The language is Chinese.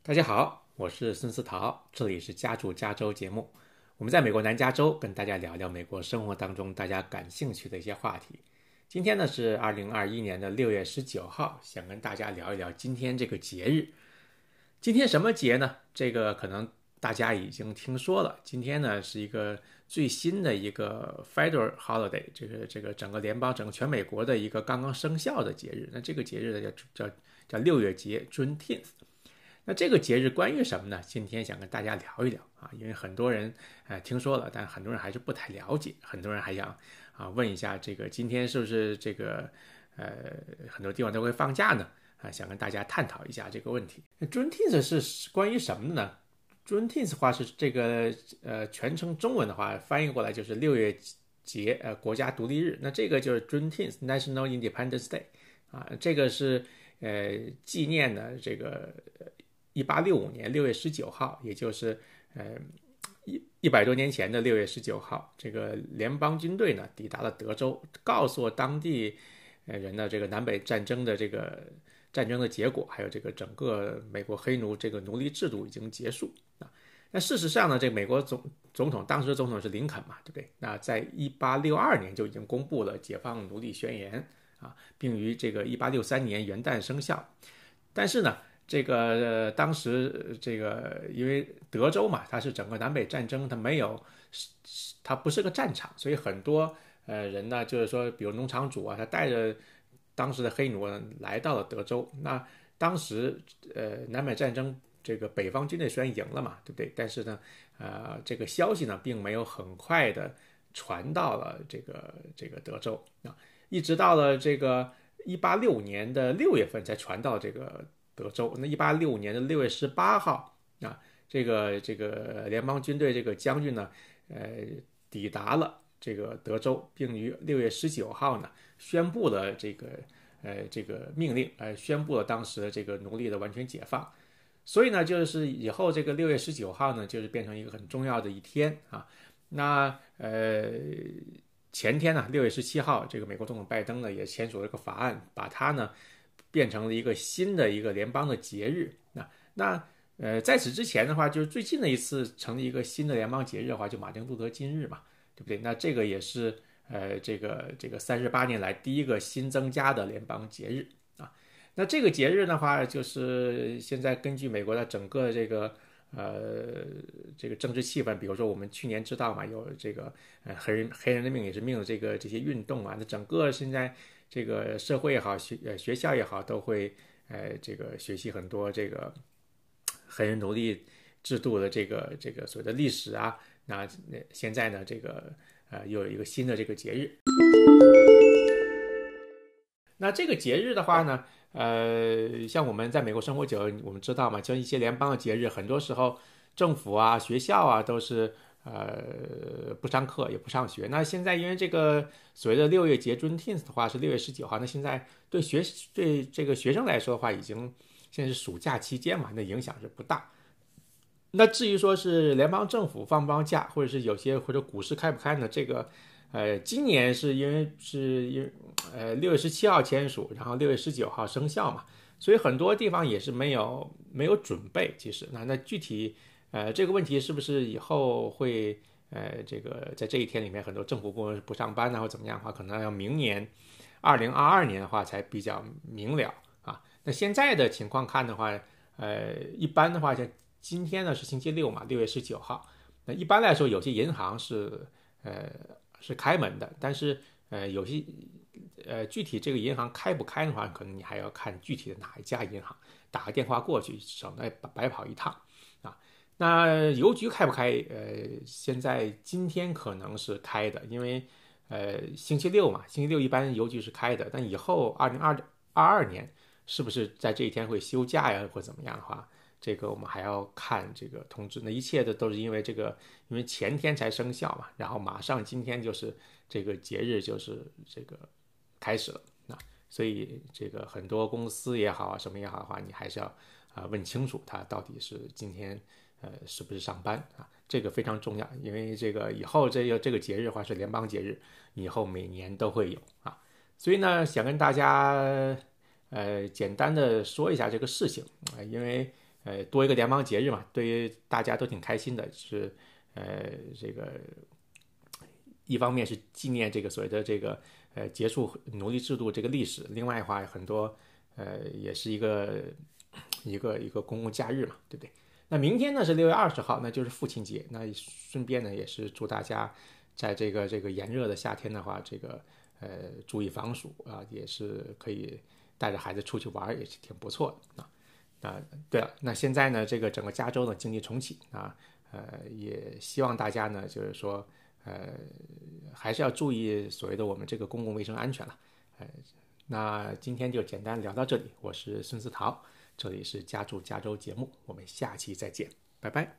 大家好，我是孙思桃，这里是家住加州节目。我们在美国南加州跟大家聊聊美国生活当中大家感兴趣的一些话题。今天呢是2021年的6月19号，想跟大家聊一聊今天这个节日。今天什么节呢？这个可能大家已经听说了。今天呢是一个最新的一个 Federal Holiday，这个整个联邦、整个全美国的一个刚刚生效的节日。那这个节日呢叫6月节 Juneteenth。那这个节日关于什么呢？今天想跟大家聊一聊啊，因为很多人听说了，但很多人还是不太了解，很多人还想问一下，这个今天是不是这个很多地方都会放假呢？想跟大家探讨一下这个问题。Juneteenth 是关于什么的呢？Juneteenth 的话是这个全称中文的话翻译过来就是6月节国家独立日。那这个就是 Juneteenth National Independence Day 啊，这个是纪念呢这个1865年6月19号，也就是100多年前的6月19号，这个联邦军队呢抵达了德州，告诉当地人的这个南北战争的战争的结果，还有这个整个美国黑奴这个奴隶制度已经结束啊。那事实上呢，这个美国总统当时总统是林肯嘛，对不对？那在1862年就已经公布了解放奴隶宣言啊，并于这个1863年元旦生效。但是呢，这个当时这个因为德州嘛，它是整个南北战争，它不是个战场，所以很多人呢，就是说，比如农场主啊，他带着当时的黑奴来到了德州。那当时南北战争这个北方军队虽然赢了嘛，对不对？但是呢，这个消息呢，并没有很快的传到了这个德州啊，一直到了这个1865年的6月份才传到这个德州。那1865年的6月18号啊，这个联邦军队这个将军呢，抵达了这个德州，并于6月19号呢宣布了这个命令，宣布了当时的这个奴隶的完全解放。所以呢，就是以后这个6月19号呢，就是变成一个很重要的一天啊。那前天呢，6月17号，这个美国总统拜登呢也签署了一个法案，把它呢变成了一个新的一个联邦的节日。在此之前的话，就是最近的一次成立一个新的联邦节日的话，就马丁路德金日嘛，对不对？那这个也是这个38年来第一个新增加的联邦节日啊。那这个节日的话，就是现在根据美国的整个这个政治气氛，比如说我们去年知道嘛，有这个黑人的命也是命的这些运动啊，那整个现在这个社会也好，学校也好，都会这个学习很多这个黑人奴隶制度的这个所谓的历史啊。那现在呢，这个又有一个新的这个节日。那这个节日的话呢，像我们在美国生活久了，我们知道嘛，像一些联邦的节日，很多时候政府啊、学校啊都是不上课也不上学。那现在因为这个所谓的6月节 Juneteenth 的话是6月19号，那现在对这个学生来说的话，现在是暑假期间嘛，那影响是不大。那至于说是联邦政府放不放假，或者股市开不开呢？这个今年是因为6月17号签署，然后6月19号生效嘛，所以很多地方也是没有准备。其实那具体这个问题是不是以后会这个在这一天里面很多政府部门不上班或怎么样的话，可能要明年2022年的话才比较明了啊。那现在的情况看的话，一般的话像今天呢是星期六嘛，6月19号。那一般来说，有些银行是开门的，但是有些具体这个银行开不开的话，可能你还要看具体的哪一家银行，打个电话过去，省得白跑一趟啊。那邮局开不开？现在今天可能是开的，因为星期六嘛，星期六一般邮局是开的，但以后2022年是不是在这一天会休假呀，或怎么样的话？这个我们还要看这个通知。那一切的都是因为因为前天才生效嘛，然后马上今天就是这个节日就是这个开始了。那所以这个很多公司也好什么也好的话，你还是要问清楚他到底是今天是不是上班啊？这个非常重要，因为这个以后这个节日的话是联邦节日，以后每年都会有啊。所以呢，想跟大家简单的说一下这个事情啊，因为多一个联邦节日嘛，对于大家都挺开心的，是这个一方面是纪念这个所谓的这个结束奴隶制度这个历史，另外的话很多也是一个公共假日嘛，对不对？那明天呢是6月20号，那就是父亲节，那顺便呢也是祝大家在这个炎热的夏天的话，这个注意防暑啊，也是可以带着孩子出去玩，也是挺不错的啊。对了，那现在呢，这个整个加州呢经济重启啊，也希望大家呢就是说还是要注意所谓的我们这个公共卫生安全了。那今天就简单聊到这里，我是孙思桃，这里是家住加州节目，我们下期再见，拜拜。